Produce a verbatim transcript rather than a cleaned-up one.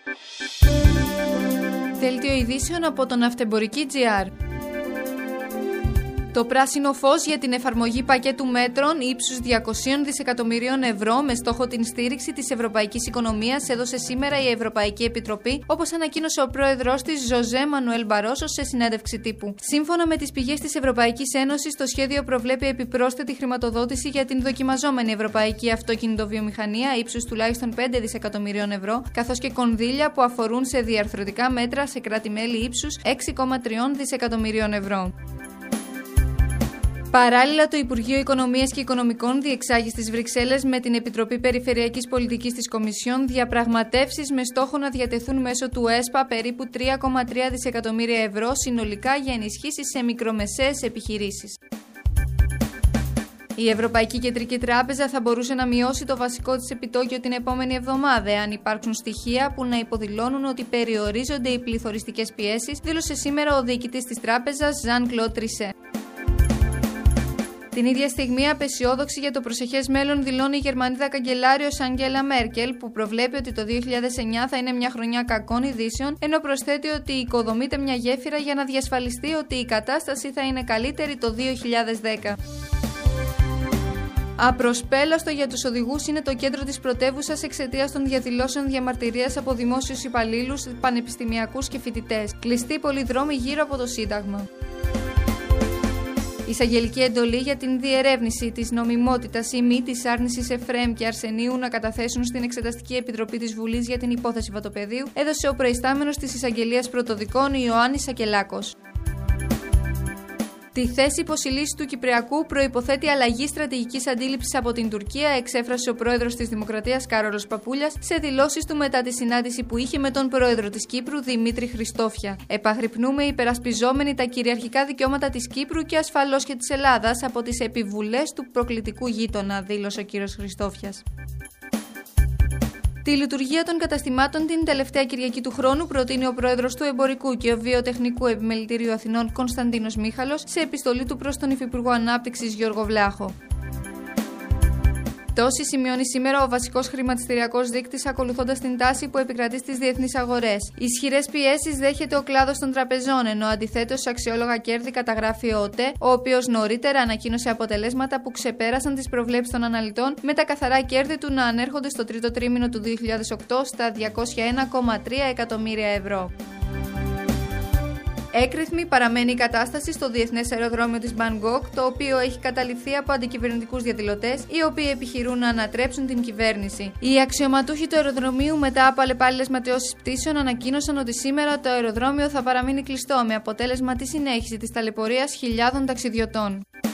Δέλτιο ειδήσεων από τον Ναυτεμπορική τζι αρ. Το πράσινο φως για την εφαρμογή πακέτου μέτρων ύψους διακοσίων δισεκατομμυρίων ευρώ με στόχο την στήριξη της ευρωπαϊκής οικονομίας έδωσε σήμερα η Ευρωπαϊκή Επιτροπή, όπως ανακοίνωσε ο πρόεδρος της Ζωζέ Μανουέλ Μπαρόσο σε συνέντευξη τύπου. Σύμφωνα με τις πηγές της Ευρωπαϊκής Ένωσης, το σχέδιο προβλέπει επιπρόσθετη χρηματοδότηση για την δοκιμαζόμενη ευρωπαϊκή αυτοκινητοβιομηχανία ύψους τουλάχιστον πέντε δισεκατομμυρίων ευρώ, καθώς και κονδύλια που αφορούν σε διαρθρωτικά μέτρα σε κράτη-μέλη ύψους έξι κόμμα τρία δισεκατομμυρίων ευρώ. Παράλληλα, το Υπουργείο Οικονομίας και Οικονομικών διεξάγει στις Βρυξέλλες με την Επιτροπή Περιφερειακής Πολιτικής της Κομισιόν διαπραγματεύσεις με στόχο να διατεθούν μέσω του ΕΣΠΑ περίπου τρία κόμμα τρία δισεκατομμύρια ευρώ συνολικά για ενισχύσεις σε μικρομεσαίες επιχειρήσεις. Η Ευρωπαϊκή Κεντρική Τράπεζα θα μπορούσε να μειώσει το βασικό της επιτόκιο την επόμενη εβδομάδα, εάν υπάρξουν στοιχεία που να υποδηλώνουν ότι περιορίζονται οι πληθωριστικές πιέσεις, δήλωσε σήμερα ο διοικητής της τράπεζας Jean-Claude Trichet. Την ίδια στιγμή, απεσιόδοξη για το προσεχές μέλλον δηλώνει η Γερμανίδα καγκελάριος Αγγέλα Μέρκελ, που προβλέπει ότι το δύο χιλιάδες εννιά θα είναι μια χρονιά κακών ειδήσεων, ενώ προσθέτει ότι οικοδομείται μια γέφυρα για να διασφαλιστεί ότι η κατάσταση θα είναι καλύτερη το δύο χιλιάδες δέκα. Απροσπέλαστο για τους οδηγούς είναι το κέντρο της πρωτεύουσας εξαιτίας των διαδηλώσεων διαμαρτυρίας από δημόσιους υπαλλήλους, πανεπιστημιακούς και φοιτητές. Κλειστοί πολλοί δρόμοι γύρω από το Σύνταγμα. Εισαγγελική εντολή για την διερεύνηση της νομιμότητας ή μη της άρνησης Εφραίμ και Αρσενίου να καταθέσουν στην Εξεταστική Επιτροπή της Βουλής για την υπόθεση Βατοπεδίου έδωσε ο προϊστάμενος της Εισαγγελίας Πρωτοδικών Ιωάννης Σακελάκος. Τη θέση υποσυλίσσης του Κυπριακού προϋποθέτει αλλαγή στρατηγικής αντίληψης από την Τουρκία, εξέφρασε ο πρόεδρος της Δημοκρατίας Κάρολος Παπούλιας σε δηλώσεις του μετά τη συνάντηση που είχε με τον πρόεδρο της Κύπρου Δημήτρη Χριστόφια. Επαγρυπνούμε υπερασπιζόμενοι τα κυριαρχικά δικαιώματα της Κύπρου και ασφαλώς και της Ελλάδας από τις επιβουλές του προκλητικού γείτονα, δήλωσε ο κ. Χριστόφιας. Τη λειτουργία των καταστημάτων την τελευταία Κυριακή του χρόνου προτείνει ο πρόεδρος του Εμπορικού και Βιοτεχνικού Επιμελητηρίου Αθηνών Κωνσταντίνος Μίχαλος σε επιστολή του προς τον Υφυπουργό Ανάπτυξης Γιώργο Βλάχο. Τόση σημειώνει σήμερα ο βασικός χρηματιστηριακός δείκτης, ακολουθώντας την τάση που επικρατεί στις διεθνείς αγορές. Ισχυρές πιέσεις δέχεται ο κλάδος των τραπεζών, ενώ αντιθέτως αξιόλογα κέρδη καταγράφει ο ΟΤΕ, ο οποίος νωρίτερα ανακοίνωσε αποτελέσματα που ξεπέρασαν τις προβλέψεις των αναλυτών, με τα καθαρά κέρδη του να ανέρχονται στο τρίτο τρίμηνο του δύο χιλιάδες οκτώ στα διακόσια ένα κόμμα τρία εκατομμύρια ευρώ. Έκρηθμη παραμένει η κατάσταση στο διεθνές αεροδρόμιο της Μπανγκόκ, το οποίο έχει καταληφθεί από αντικυβερνητικούς διαδηλωτές, οι οποίοι επιχειρούν να ανατρέψουν την κυβέρνηση. Οι αξιωματούχοι του αεροδρομίου, μετά από αλλεπάλληλες ματαιώσεις πτήσεων, ανακοίνωσαν ότι σήμερα το αεροδρόμιο θα παραμείνει κλειστό, με αποτέλεσμα τη συνέχιση της ταλαιπωρίας χιλιάδων ταξιδιωτών.